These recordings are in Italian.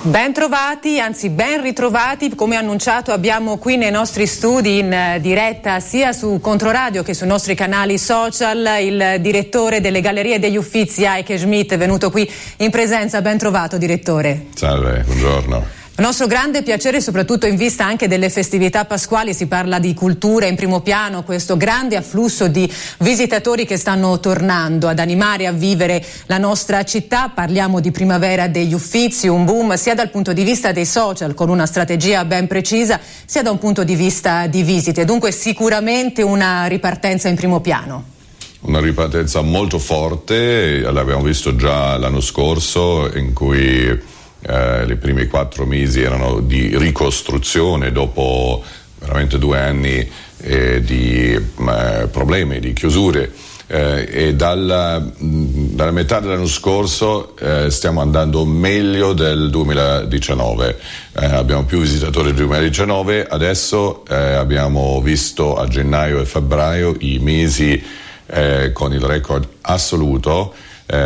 Ben trovati, anzi ben ritrovati. Come annunciato abbiamo qui nei nostri studi in diretta sia su Controradio che sui nostri canali social il direttore delle Gallerie degli Uffizi, Eike Schmidt, venuto qui in presenza. Ben trovato, direttore. Salve, buongiorno. Nostro grande piacere, soprattutto in vista anche delle festività pasquali. Si parla di cultura in primo piano, questo grande afflusso di visitatori che stanno tornando ad animare, a vivere la nostra città. Parliamo di primavera degli Uffizi, un boom sia dal punto di vista dei social, con una strategia ben precisa, sia da un punto di vista di visite. Dunque sicuramente una ripartenza in primo piano. Una ripartenza molto forte, l'abbiamo visto già l'anno scorso, in cui i primi 4 mesi erano di ricostruzione dopo veramente 2 anni di problemi, di chiusure, e dalla metà dell'anno scorso stiamo andando meglio del 2019. Abbiamo più visitatori del 2019, adesso abbiamo visto a gennaio e febbraio i mesi con il record assoluto.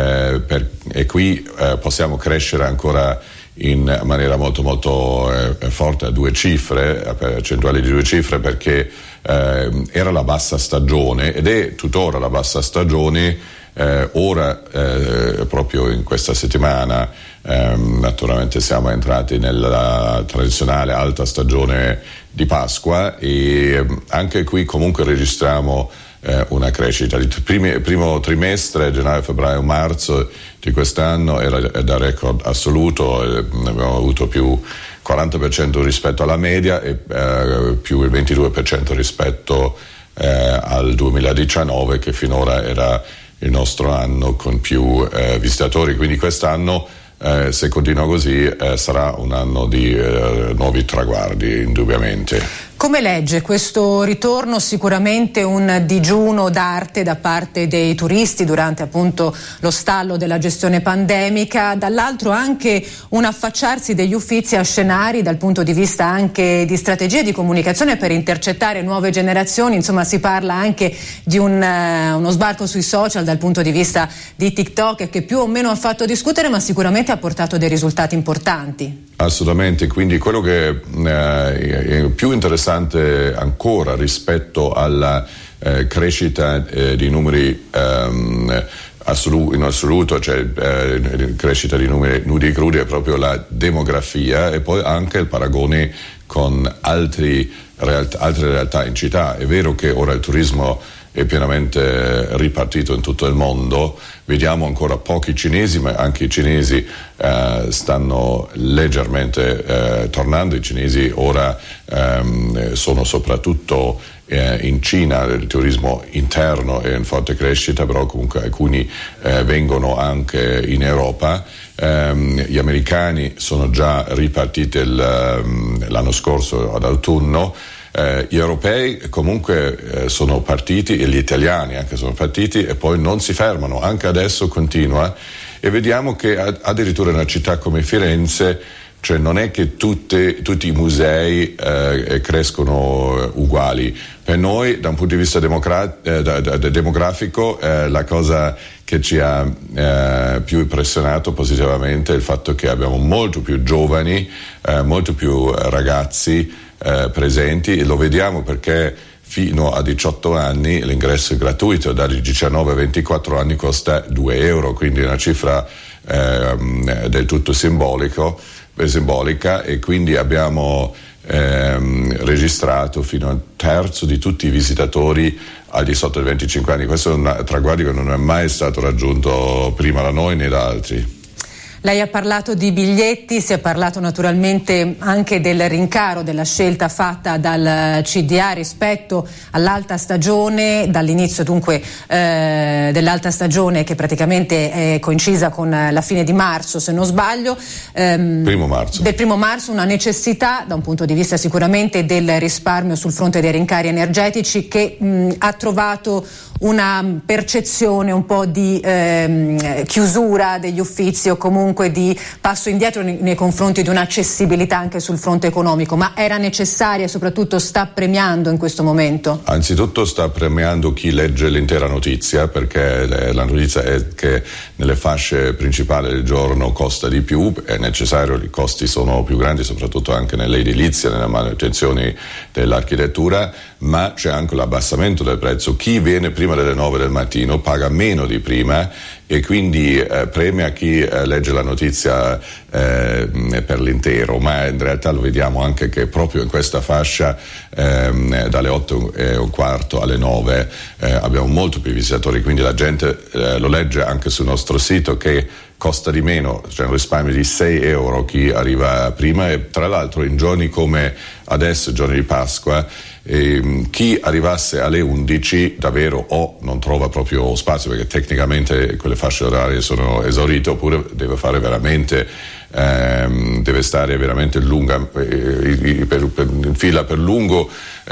E qui possiamo crescere ancora in maniera molto molto forte a 2 cifre, percentuali di 2 cifre, perché era la bassa stagione ed è tuttora la bassa stagione. Ora proprio in questa settimana naturalmente siamo entrati nella tradizionale alta stagione di Pasqua, e anche qui comunque registriamo una crescita. Il primo trimestre, gennaio, febbraio, marzo di quest'anno era da record assoluto. Abbiamo avuto più 40% rispetto alla media e più il 22% rispetto al 2019, che finora era il nostro anno con più visitatori. Quindi quest'anno, se continua così, sarà un anno di nuovi traguardi, indubbiamente. Come legge questo ritorno? Sicuramente un digiuno d'arte da parte dei turisti durante appunto lo stallo della gestione pandemica, dall'altro anche un affacciarsi degli Uffizi a scenari dal punto di vista anche di strategie di comunicazione per intercettare nuove generazioni. Insomma, si parla anche di uno sbarco sui social dal punto di vista di TikTok, che più o meno ha fatto discutere, ma sicuramente ha portato dei risultati importanti. Assolutamente, quindi quello che è più interessante ancora rispetto alla crescita di numeri in assoluto, cioè crescita di numeri nudi e crudi, è proprio la demografia, e poi anche il paragone con altre realtà in città. È vero che ora il turismo è pienamente ripartito in tutto il mondo, vediamo ancora pochi cinesi, ma anche i cinesi stanno leggermente tornando. I cinesi ora sono soprattutto in Cina, il turismo interno è in forte crescita, però comunque alcuni vengono anche in Europa. Gli americani sono già ripartiti l'anno scorso ad autunno. Gli europei comunque sono partiti, e gli italiani anche sono partiti, e poi non si fermano, anche adesso continua, e vediamo che addirittura in una città come Firenze, cioè non è che tutti i musei crescono uguali. Per noi, da un punto di vista demografico, la cosa che ci ha più impressionato positivamente è il fatto che abbiamo molto più giovani, molto più ragazzi presenti, e lo vediamo perché fino a 18 anni l'ingresso è gratuito, dagli 19 a 24 anni costa 2 euro, quindi una cifra del tutto simbolica, e quindi abbiamo registrato fino a un terzo di tutti i visitatori al di sotto dei 25 anni. Questo è un traguardo che non è mai stato raggiunto prima da noi né da altri. Lei ha parlato di biglietti, si è parlato naturalmente anche del rincaro, della scelta fatta dal CDA rispetto all'alta stagione, dall'inizio dunque dell'alta stagione, che praticamente è coincisa con la fine di marzo, se non sbaglio. Primo marzo. Del 1 marzo, una necessità da un punto di vista sicuramente del risparmio sul fronte dei rincari energetici, che ha trovato una percezione un po' di chiusura degli Uffizi, o comunque comunque di passo indietro nei confronti di un'accessibilità anche sul fronte economico, ma era necessaria e soprattutto sta premiando in questo momento? Anzitutto sta premiando chi legge l'intera notizia, perché la notizia è che nelle fasce principali del giorno costa di più, è necessario, i costi sono più grandi soprattutto anche nell'edilizia, nelle manutenzioni dell'architettura, ma c'è anche l'abbassamento del prezzo. Chi viene prima delle 9 del mattino paga meno di prima e quindi premia chi legge la notizia per l'intero, ma in realtà lo vediamo anche che proprio in questa fascia dalle 8:15 alle 9 abbiamo molto più visitatori, quindi la gente lo legge anche sul nostro sito che costa di meno, c'è un risparmio di 6 euro chi arriva prima, e tra l'altro in giorni come adesso, giorni di Pasqua, chi arrivasse alle 11 davvero o non trova proprio spazio perché tecnicamente quelle fasce orarie sono esaurite, oppure deve fare veramente deve stare veramente lunga in fila per lungo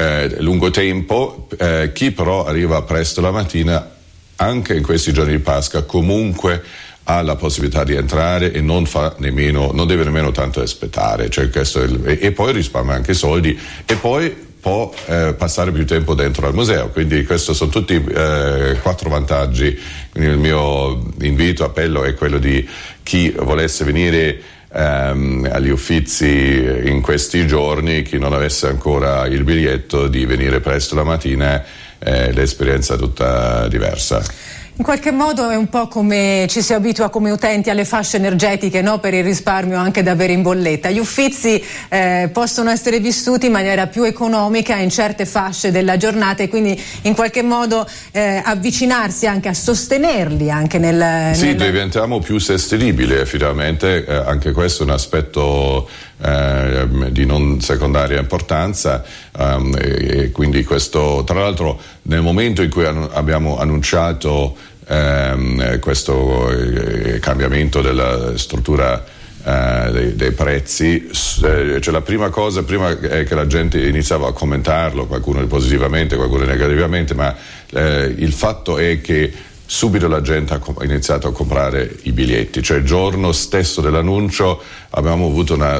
tempo. Chi però arriva presto la mattina, anche in questi giorni di Pasqua, comunque ha la possibilità di entrare e non deve nemmeno tanto aspettare, cioè questo e poi risparmia anche soldi e poi può passare più tempo dentro al museo, quindi questi sono tutti 4 vantaggi. Quindi il mio appello è quello di chi volesse venire agli Uffizi in questi giorni, chi non avesse ancora il biglietto, di venire presto la mattina, l'esperienza è tutta diversa. In qualche modo è un po' come ci si abitua come utenti alle fasce energetiche, no? Per il risparmio anche da avere in bolletta. Gli Uffizi possono essere vissuti in maniera più economica in certe fasce della giornata e quindi in qualche modo avvicinarsi anche a sostenerli anche diventiamo più sostenibili finalmente, anche questo è un aspetto di non secondaria importanza, e quindi questo, tra l'altro, nel momento in cui abbiamo annunciato questo cambiamento della struttura dei prezzi, cioè la prima cosa prima è che la gente iniziava a commentarlo, qualcuno positivamente, qualcuno negativamente, ma il fatto è che subito la gente ha iniziato a comprare i biglietti, cioè il giorno stesso dell'annuncio abbiamo avuto un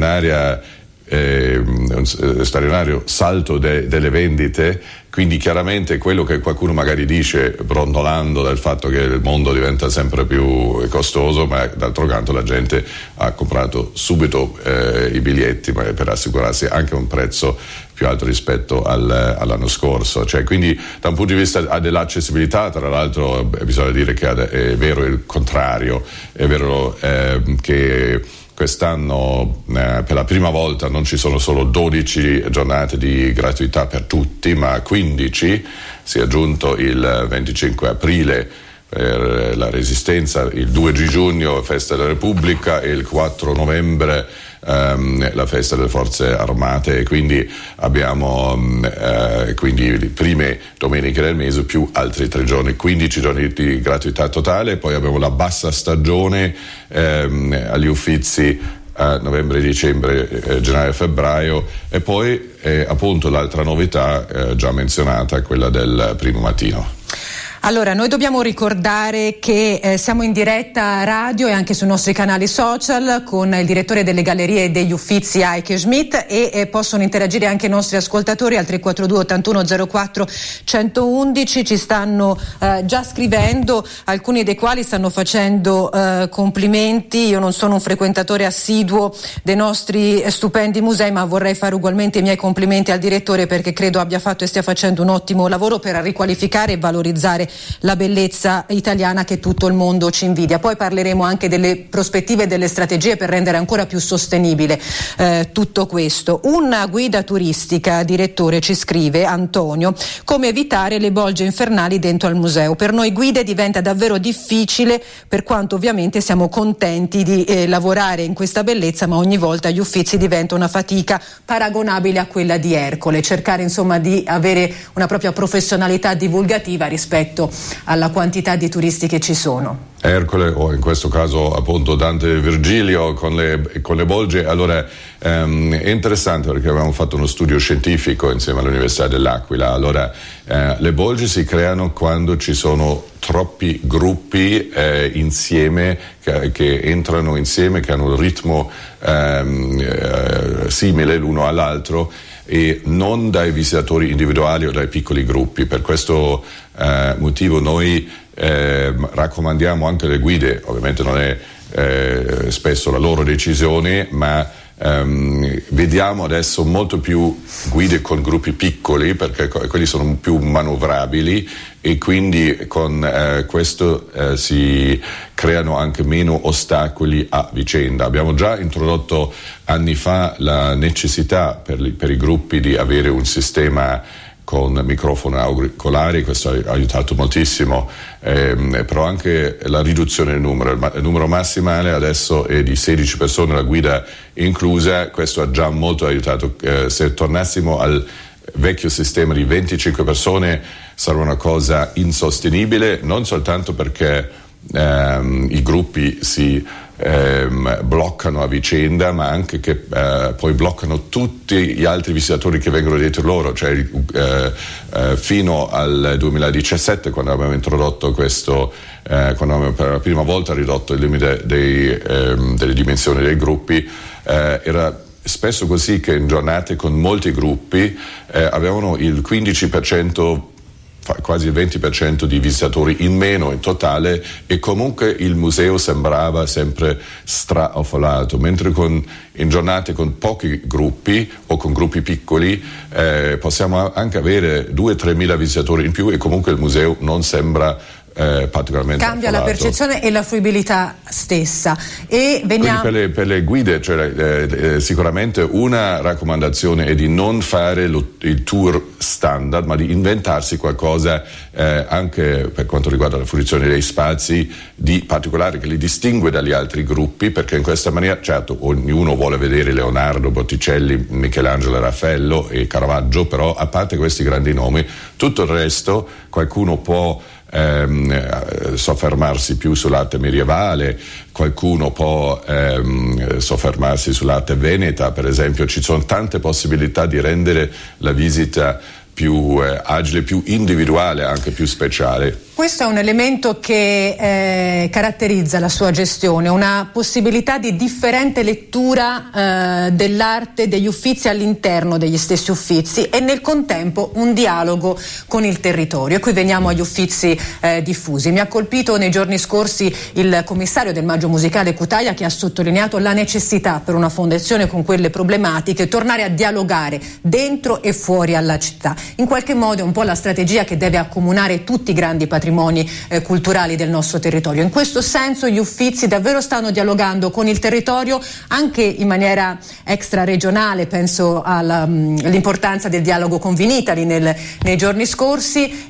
straordinario salto delle vendite, quindi chiaramente quello che qualcuno magari dice brontolando del fatto che il mondo diventa sempre più costoso, ma d'altro canto la gente ha comprato subito i biglietti per assicurarsi anche un prezzo più alto rispetto all'anno scorso, cioè, quindi da un punto di vista dell'accessibilità, tra l'altro bisogna dire che è vero il contrario, è vero che quest'anno per la prima volta non ci sono solo 12 giornate di gratuità per tutti, ma 15, si è aggiunto il 25 aprile per la Resistenza, il 2 giugno Festa della Repubblica e il 4 novembre la Festa delle Forze Armate, e quindi abbiamo quindi le prime domeniche del mese più altri 3 giorni, 15 giorni di gratuità totale. Poi abbiamo la bassa stagione agli Uffizi a novembre, dicembre, gennaio e febbraio, e poi appunto l'altra novità già menzionata, quella del primo mattino. Allora, noi dobbiamo ricordare che siamo in diretta radio e anche sui nostri canali social con il direttore delle gallerie e degli Uffizi Heike Schmidt, e possono interagire anche i nostri ascoltatori al 342 81 04 111. Ci stanno già scrivendo, alcuni dei quali stanno facendo complimenti. Io non sono un frequentatore assiduo dei nostri stupendi musei, ma vorrei fare ugualmente i miei complimenti al direttore, perché credo abbia fatto e stia facendo un ottimo lavoro per riqualificare e valorizzare la bellezza italiana che tutto il mondo ci invidia. Poi parleremo anche delle prospettive e delle strategie per rendere ancora più sostenibile tutto questo. Una guida turistica, direttore, ci scrive Antonio, come evitare le bolge infernali dentro al museo. Per noi guide diventa davvero difficile, per quanto ovviamente siamo contenti di lavorare in questa bellezza, ma ogni volta gli Uffizi diventa una fatica paragonabile a quella di Ercole, cercare insomma di avere una propria professionalità divulgativa rispetto alla quantità di turisti che ci sono. Ercole, o in questo caso appunto Dante e Virgilio con le bolgie. Allora è interessante perché avevamo fatto uno studio scientifico insieme all'Università dell'Aquila. Allora le bolgie si creano quando ci sono troppi gruppi insieme che entrano insieme, che hanno un ritmo simile l'uno all'altro, e non dai visitatori individuali o dai piccoli gruppi. Per questo motivo noi raccomandiamo anche le guide, ovviamente non è spesso la loro decisione, ma vediamo adesso molto più guide con gruppi piccoli, perché quelli sono più manovrabili, e quindi con questo si creano anche meno ostacoli a vicenda. Abbiamo già introdotto anni fa la necessità per i gruppi di avere un sistema con microfono auricolari, questo ha aiutato moltissimo, però anche la riduzione del numero. Il numero massimale adesso è di 16 persone, la guida inclusa. Questo ha già molto aiutato. Se tornassimo al vecchio sistema di 25 persone sarebbe una cosa insostenibile, non soltanto perché i gruppi si bloccano a vicenda, ma anche che poi bloccano tutti gli altri visitatori che vengono dietro loro. Cioè fino al 2017, quando abbiamo introdotto questo, quando abbiamo per la prima volta ridotto il limite delle dimensioni dei gruppi, era spesso così che in giornate con molti gruppi avevano il 15%, quasi il 20% di visitatori in meno in totale, e comunque il museo sembrava sempre straaffollato, mentre in giornate con pochi gruppi o con gruppi piccoli possiamo anche avere 2-3 mila visitatori in più e comunque il museo non sembra particolarmente cambia affolato. La percezione e la fruibilità stessa. E veniamo per le guide, cioè, sicuramente una raccomandazione è di non fare il tour standard, ma di inventarsi qualcosa anche per quanto riguarda la fruizione dei spazi di particolare che li distingue dagli altri gruppi, perché in questa maniera, certo, ognuno vuole vedere Leonardo, Botticelli, Michelangelo, Raffaello e Caravaggio, però a parte questi grandi nomi, tutto il resto qualcuno può soffermarsi più sull'arte medievale, qualcuno può soffermarsi sull'arte veneta, per esempio. Ci sono tante possibilità di rendere la visita più agile, più individuale, anche più speciale. Questo è un elemento che caratterizza la sua gestione, una possibilità di differente lettura dell'arte, degli Uffizi all'interno degli stessi Uffizi, e nel contempo un dialogo con il territorio. E qui veniamo agli Uffizi diffusi. Mi ha colpito nei giorni scorsi il commissario del Maggio Musicale Cutaia, che ha sottolineato la necessità per una fondazione con quelle problematiche tornare a dialogare dentro e fuori alla città. In qualche modo è un po' la strategia che deve accomunare tutti i grandi patrimoni culturali del nostro territorio. In questo senso gli Uffizi davvero stanno dialogando con il territorio anche in maniera extraregionale. Penso all'importanza del dialogo con Vinitali nei giorni scorsi,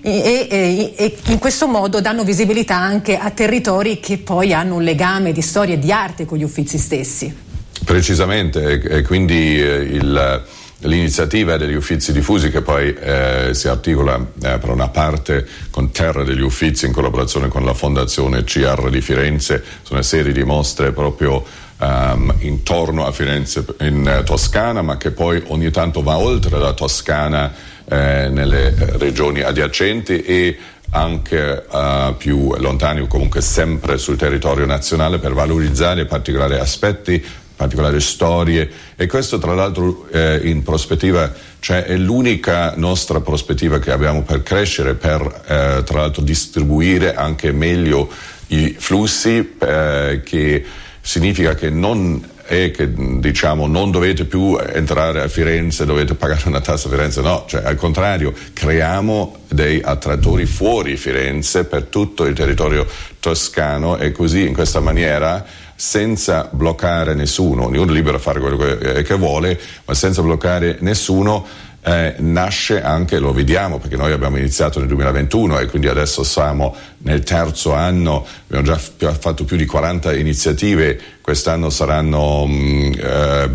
e in questo modo danno visibilità anche a territori che poi hanno un legame di storia e di arte con gli Uffizi stessi. Precisamente, e quindi l'iniziativa degli Uffizi diffusi, che poi si articola per una parte con Terra degli Uffizi in collaborazione con la Fondazione CR di Firenze, su una serie di mostre proprio intorno a Firenze in Toscana, ma che poi ogni tanto va oltre la Toscana nelle regioni adiacenti e anche più lontani, o comunque sempre sul territorio nazionale, per valorizzare particolari aspetti, particolari storie. E questo tra l'altro in prospettiva, cioè è l'unica nostra prospettiva che abbiamo per crescere, per tra l'altro distribuire anche meglio i flussi, che significa che non è che diciamo non dovete più entrare a Firenze, dovete pagare una tassa a Firenze, no, cioè al contrario, creiamo dei attrattori fuori Firenze per tutto il territorio toscano, e così in questa maniera, senza bloccare nessuno, ognuno è libero a fare quello che vuole, ma senza bloccare nessuno, nasce anche, lo vediamo perché noi abbiamo iniziato nel 2021 e quindi adesso siamo nel terzo anno, abbiamo già fatto più di 40 iniziative, quest'anno saranno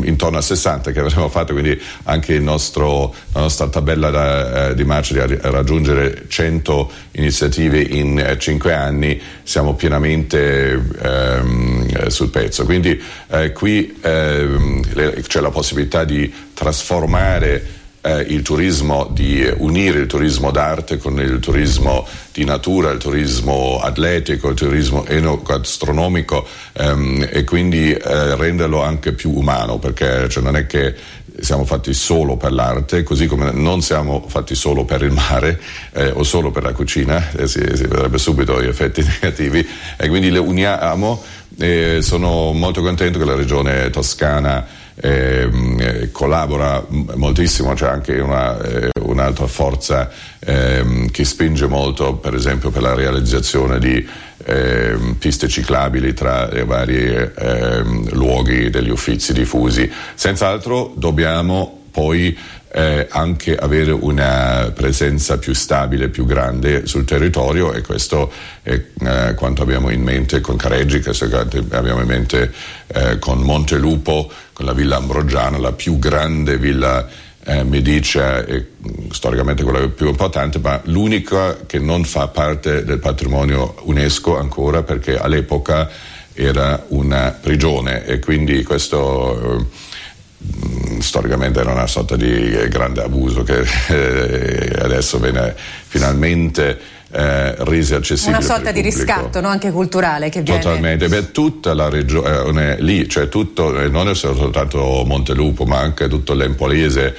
intorno a 60 che avremo fatto, quindi anche la nostra tabella di marcia di raggiungere 100 iniziative in 5 anni, siamo pienamente sul pezzo. Quindi qui c'è la possibilità di trasformare il turismo, di unire il turismo d'arte con il turismo di natura, il turismo atletico, il turismo enogastronomico, e quindi renderlo anche più umano, perché non è che siamo fatti solo per l'arte, così come non siamo fatti solo per il mare o solo per la cucina, si vedrebbe subito gli effetti negativi, e quindi le uniamo. Sono molto contento che la regione toscana collabora moltissimo, c'è anche un'altra forza che spinge molto, per esempio per la realizzazione di piste ciclabili tra i vari luoghi degli Uffizi diffusi. Senz'altro dobbiamo poi anche avere una presenza più stabile, più grande sul territorio, e questo è quanto abbiamo in mente con Careggi, questo abbiamo in mente con Montelupo, con la Villa Ambrogiana, la più grande villa medicea e storicamente quella più importante, ma l'unica che non fa parte del patrimonio UNESCO ancora, perché all'epoca era una prigione, e quindi questo storicamente era una sorta di grande abuso che adesso viene finalmente resi accessibile. Una sorta di riscatto, no? Anche culturale che viene. Totalmente, per tutta la regione lì, cioè tutto, non è soltanto Montelupo ma anche tutto l'Empolese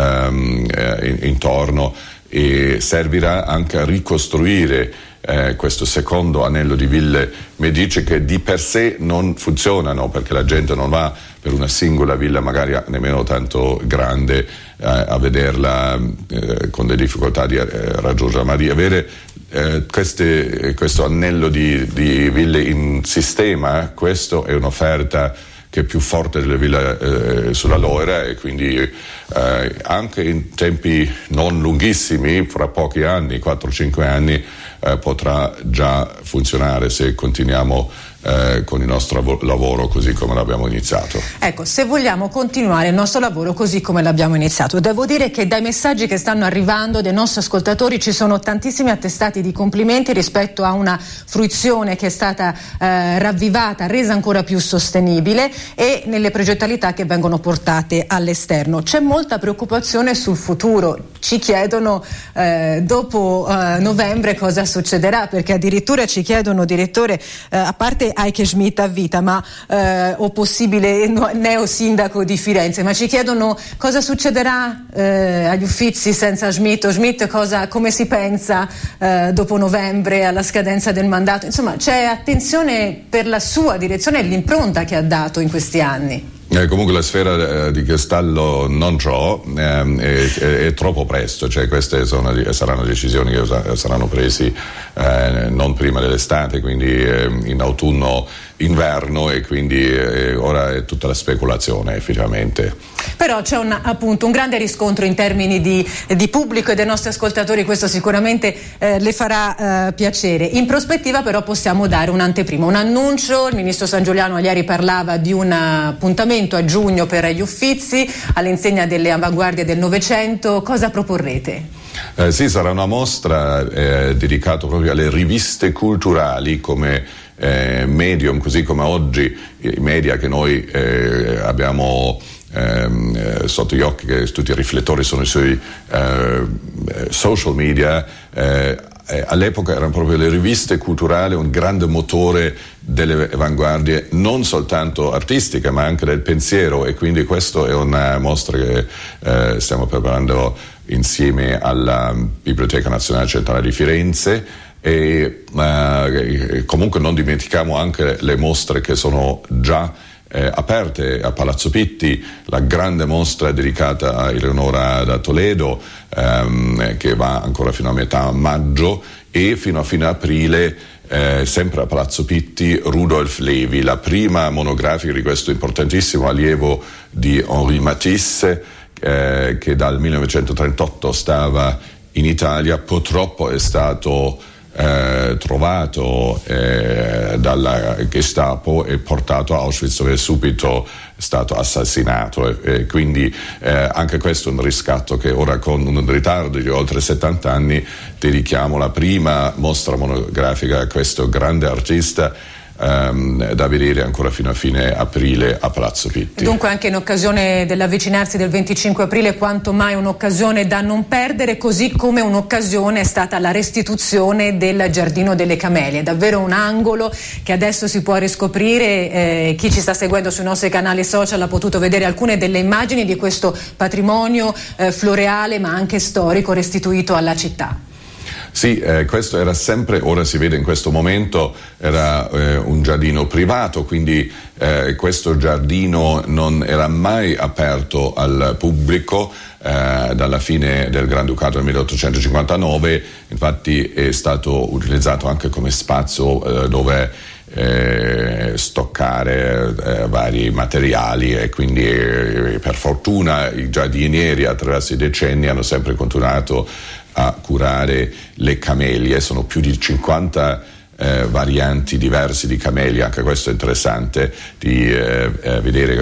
intorno, e servirà anche a ricostruire questo secondo anello di ville medicee che di per sé non funzionano, perché la gente non va per una singola villa, magari nemmeno tanto grande, a vederla con le difficoltà di raggiungerla, ma di avere questo anello di ville in sistema. Questo è un'offerta che è più forte delle ville sulla Loira, e quindi anche in tempi non lunghissimi, fra pochi anni, 4-5 anni, potrà già funzionare se continuiamo con il nostro lavoro così come l'abbiamo iniziato. Ecco, se vogliamo continuare il nostro lavoro così come l'abbiamo iniziato, devo dire che dai messaggi che stanno arrivando dai nostri ascoltatori ci sono tantissimi attestati di complimenti rispetto a una fruizione che è stata ravvivata, resa ancora più sostenibile, e nelle progettualità che vengono portate all'esterno. C'è molta preoccupazione sul futuro, ci chiedono dopo novembre cosa succederà, perché addirittura ci chiedono, direttore, a parte Heike Schmidt a vita, ma o possibile neo sindaco di Firenze, ma ci chiedono cosa succederà agli Uffizi senza Schmidt, o Schmidt come si pensa dopo novembre alla scadenza del mandato. Insomma, c'è attenzione per la sua direzione e l'impronta che ha dato in questi anni. Comunque la sfera di cristallo non c'ho, è troppo presto, cioè queste saranno decisioni che saranno presi non prima dell'estate, quindi in autunno inverno, e quindi ora è tutta la speculazione effettivamente. Però c'è appunto un grande riscontro in termini di pubblico e dei nostri ascoltatori, questo sicuramente le farà piacere. In prospettiva però possiamo dare un'anteprima, un annuncio. Il ministro Sangiuliano ieri parlava di un appuntamento a giugno per gli Uffizi all'insegna delle avanguardie del Novecento. Cosa proporrete? Sì, sarà una mostra dedicata proprio alle riviste culturali come medium, così come oggi i media che noi abbiamo sotto gli occhi, che tutti i riflettori sono i suoi social media. All'epoca erano proprio le riviste culturali un grande motore delle avanguardie, non soltanto artistiche ma anche del pensiero, e quindi questa è una mostra che stiamo preparando insieme alla Biblioteca Nazionale Centrale di Firenze, e comunque non dimentichiamo anche le mostre che sono già aperte a Palazzo Pitti, la grande mostra dedicata a Eleonora da Toledo, che va ancora fino a metà maggio, e fino a fine aprile sempre a Palazzo Pitti Rudolf Levi, la prima monografica di questo importantissimo allievo di Henri Matisse, che dal 1938 stava in Italia. Purtroppo è stato trovato dalla Gestapo e portato a Auschwitz, dove è subito stato assassinato, e quindi anche questo è un riscatto che ora, con un ritardo di oltre 70 anni, dedichiamo la prima mostra monografica a questo grande artista, da vedere ancora fino a fine aprile a Palazzo Pitti. Dunque anche in occasione dell'avvicinarsi del 25 aprile quanto mai un'occasione da non perdere, così come un'occasione è stata la restituzione del Giardino delle Camelie, davvero un angolo che adesso si può riscoprire. Chi ci sta seguendo sui nostri canali social ha potuto vedere alcune delle immagini di questo patrimonio floreale ma anche storico restituito alla città. Sì, questo era sempre, ora si vede in questo momento, era un giardino privato, quindi questo giardino non era mai aperto al pubblico dalla fine del Granducato nel 1859, infatti è stato utilizzato anche come spazio dove stoccare vari materiali, e quindi per fortuna i giardinieri attraverso i decenni hanno sempre continuato a curare le camelie. Sono più di 50 varianti diversi di camelie, anche questo è interessante di vedere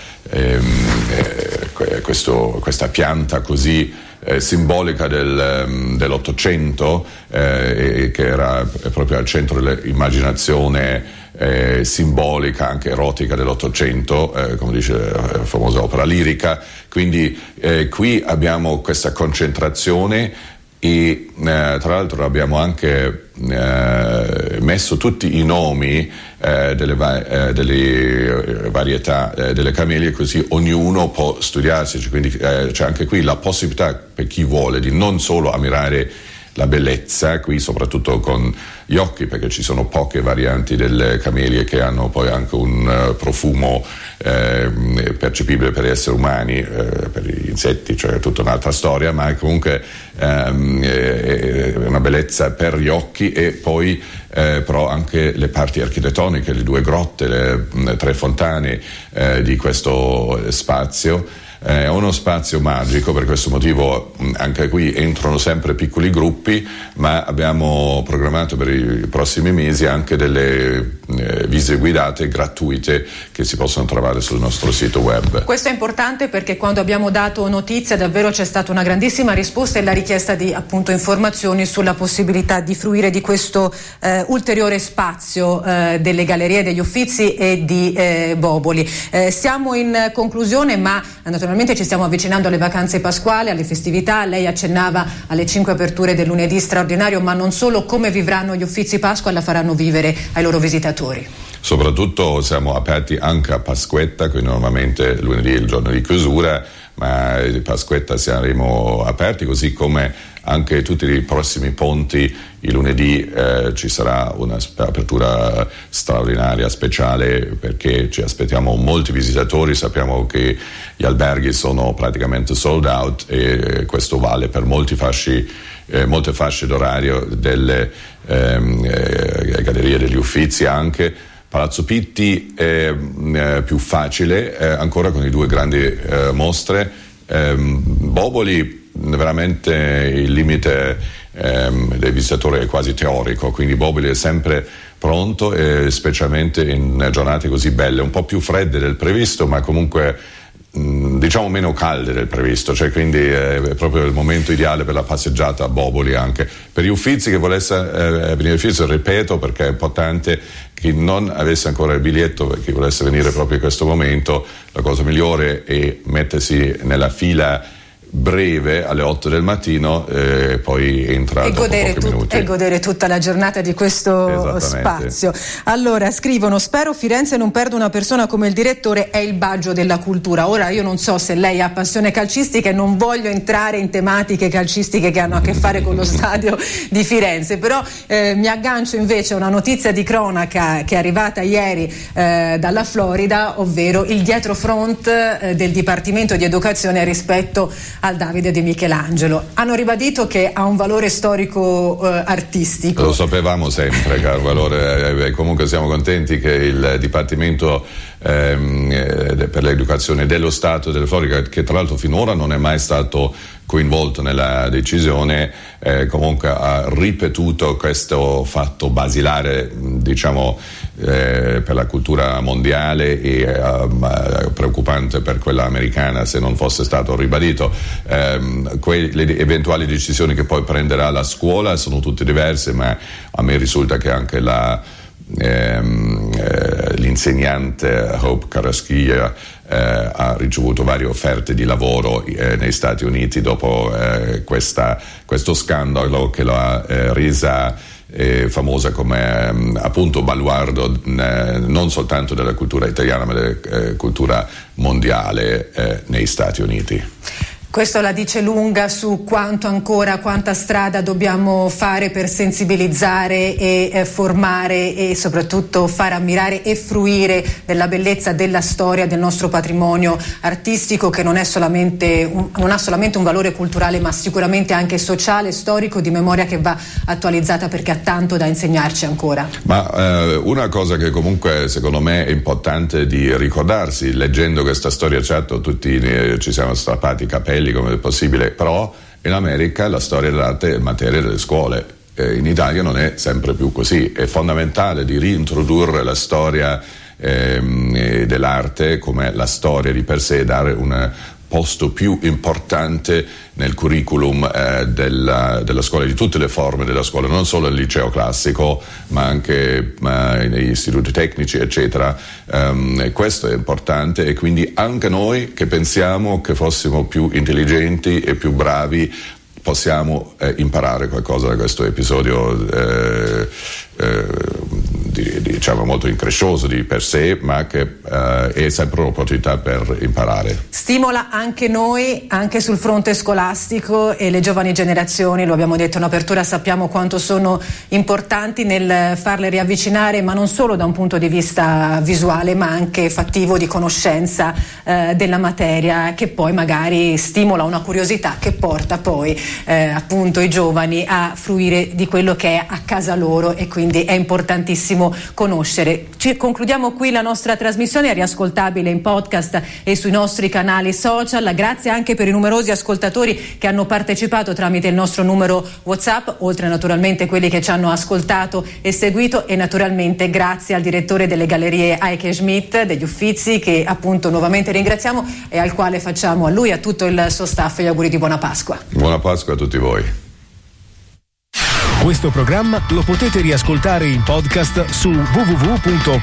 questa pianta così simbolica dell'Ottocento, che era proprio al centro dell'immaginazione simbolica, anche erotica dell'Ottocento, come dice la famosa opera lirica. Quindi qui abbiamo questa concentrazione, e tra l'altro abbiamo anche messo tutti i nomi delle varietà delle camelie, così ognuno può studiarsi, quindi c'è anche qui la possibilità per chi vuole di non solo ammirare la bellezza, qui soprattutto con gli occhi, perché ci sono poche varianti delle camelie che hanno poi anche un profumo percepibile per gli esseri umani, per gli insetti, cioè tutta un'altra storia, ma comunque è una bellezza per gli occhi. E poi però anche le parti architettoniche, le 2 grotte, le 3 fontane di questo spazio. È uno spazio magico, per questo motivo anche qui entrano sempre piccoli gruppi, ma abbiamo programmato per i prossimi mesi anche delle visite guidate gratuite che si possono trovare sul nostro sito web. Questo è importante perché quando abbiamo dato notizia davvero c'è stata una grandissima risposta e la richiesta di appunto informazioni sulla possibilità di fruire di questo ulteriore spazio delle Gallerie degli Uffizi e di Boboli. Siamo in conclusione, ma naturalmente ci stiamo avvicinando alle vacanze pasquali, alle festività. Lei accennava alle 5 aperture del lunedì straordinario, ma non solo. Come vivranno gli Uffizi Pasqua? La faranno vivere ai loro visitatori? Soprattutto siamo aperti anche a Pasquetta, quindi normalmente lunedì è il giorno di chiusura, ma di Pasquetta saremo aperti, così come anche tutti i prossimi ponti. Il lunedì ci sarà un'apertura straordinaria, speciale, perché ci aspettiamo molti visitatori. Sappiamo che gli alberghi sono praticamente sold out, e questo vale per molte fasce d'orario delle Gallerie degli Uffizi. Anche Palazzo Pitti è più facile, ancora con i 2 grandi mostre. Boboli veramente il limite dei visitatori è quasi teorico, quindi Boboli è sempre pronto, e specialmente in giornate così belle, un po' più fredde del previsto, ma comunque diciamo meno calde del previsto, cioè quindi è proprio il momento ideale per la passeggiata a Boboli. Anche per gli Uffizi, che volesse venire al Uffizi, ripeto, perché è importante, chi non avesse ancora il biglietto, chi volesse venire proprio in questo momento, la cosa migliore è mettersi nella fila breve alle 8 del mattino, poi entra dopo pochi minuti. E godere tutta la giornata di questo spazio. Allora scrivono: spero Firenze non perda una persona come il direttore, è il Baggio della cultura. Ora io non so se lei ha passione calcistica e non voglio entrare in tematiche calcistiche che hanno a che fare con lo stadio di Firenze, però mi aggancio invece a una notizia di cronaca che è arrivata ieri dalla Florida, ovvero il dietrofront del Dipartimento di Educazione rispetto al Davide di Michelangelo. Hanno ribadito che ha un valore storico artistico. Lo sapevamo sempre che ha un valore, comunque siamo contenti che il Dipartimento per l'educazione dello Stato della Florida, che tra l'altro finora non è mai stato coinvolto nella decisione, comunque ha ripetuto questo fatto basilare, diciamo, per la cultura mondiale e preoccupante per quella americana se non fosse stato ribadito. Le eventuali decisioni che poi prenderà la scuola sono tutte diverse, ma a me risulta che anche l'insegnante Hope Karaschia ha ricevuto varie offerte di lavoro negli Stati Uniti dopo questo scandalo che lo ha resa famosa come appunto baluardo non soltanto della cultura italiana ma della cultura mondiale negli Stati Uniti. Questo la dice lunga su quanta strada dobbiamo fare per sensibilizzare e formare e soprattutto far ammirare e fruire della bellezza della storia del nostro patrimonio artistico, che non ha solamente un valore culturale ma sicuramente anche sociale, storico, di memoria, che va attualizzata perché ha tanto da insegnarci ancora. Ma una cosa che comunque secondo me è importante di ricordarsi, leggendo questa storia, certo tutti ci siamo strappati i capelli come è possibile, però in America la storia dell'arte è materia delle scuole, in Italia non è sempre più così. È fondamentale di reintrodurre la storia dell'arte come la storia di per sé, dare un posto più importante nel curriculum della scuola, di tutte le forme della scuola, non solo nel liceo classico ma anche negli istituti tecnici eccetera. Questo è importante, e quindi anche noi che pensiamo che fossimo più intelligenti e più bravi possiamo imparare qualcosa da questo episodio diciamo molto increscioso di per sé, ma che è sempre un'opportunità per imparare. Stimola anche noi, anche sul fronte scolastico, e le giovani generazioni, lo abbiamo detto in apertura, sappiamo quanto sono importanti nel farle riavvicinare, ma non solo da un punto di vista visuale ma anche fattivo, di conoscenza della materia, che poi magari stimola una curiosità che porta poi appunto i giovani a fruire di quello che è a casa loro, e quindi è importantissimo conoscere. Concludiamo qui la nostra trasmissione, è riascoltabile in podcast e sui nostri canali social. Grazie anche per i numerosi ascoltatori che hanno partecipato tramite il nostro numero WhatsApp, oltre naturalmente quelli che ci hanno ascoltato e seguito, e naturalmente grazie al direttore delle gallerie Heike Schmidt degli Uffizi, che appunto nuovamente ringraziamo e al quale facciamo, a lui e a tutto il suo staff, gli auguri di buona Pasqua. Buona Pasqua a tutti voi. Questo programma lo potete riascoltare in podcast su www.kctv.it.